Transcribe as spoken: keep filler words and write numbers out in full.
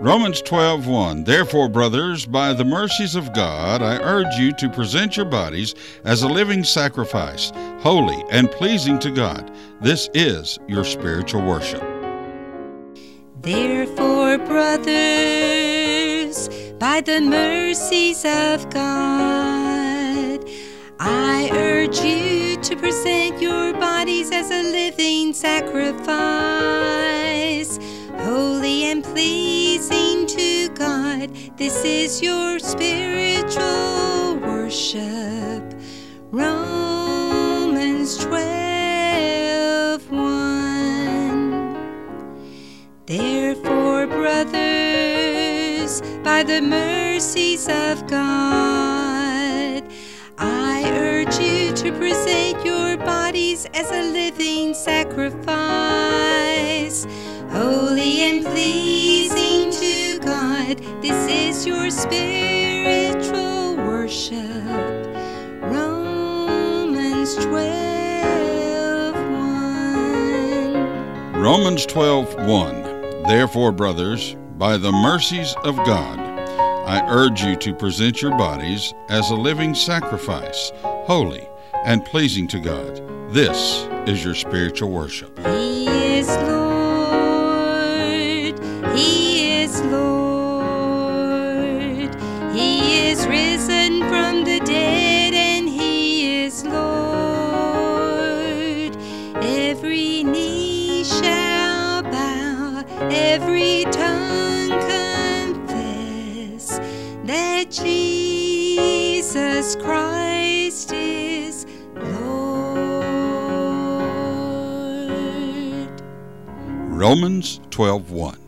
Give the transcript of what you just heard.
Romans twelve one. Therefore, brothers, by the mercies of God, I urge you to present your bodies as a living sacrifice, holy and pleasing to God. This is your spiritual worship. Therefore, brothers, by the mercies of God, I urge you to present your bodies as a living sacrifice, holy and pleasing to God. This is your spiritual worship. Romans twelve one. Therefore, brothers, by the mercies of God, I urge you to present your bodies as a living sacrifice, holy and pleasing to God. This is your spiritual worship. Romans twelve one. Romans twelve one. Therefore, brothers, by the mercies of God, I urge you to present your bodies as a living sacrifice, holy and pleasing to God. This is your spiritual worship. He is Lord. He is Lord. He is risen from the dead, and He is Lord. Every knee shall bow, every tongue confess that Jesus Christ is Lord. Romans twelve one.